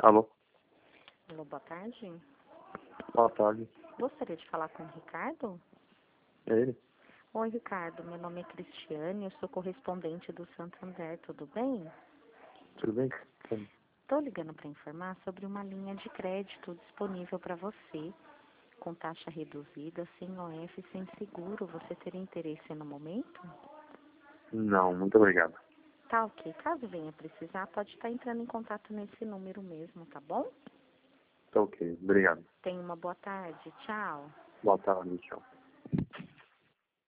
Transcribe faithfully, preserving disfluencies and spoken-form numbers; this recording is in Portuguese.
Alô? Alô, boa tarde. Boa tarde. Gostaria de falar com o Ricardo? É ele? Oi, Ricardo. Meu nome é Cristiane, eu sou correspondente do Santander, tudo bem? Tudo bem? Estou ligando para informar sobre uma linha de crédito disponível para você, com taxa reduzida, sem O F, sem seguro. Você teria interesse no momento? Não, muito obrigado. Tá ok. Caso venha precisar, pode estar entrando em contato nesse número mesmo, tá bom? Tá ok, obrigado. Tenha uma boa tarde. Tchau. Boa tarde, tchau.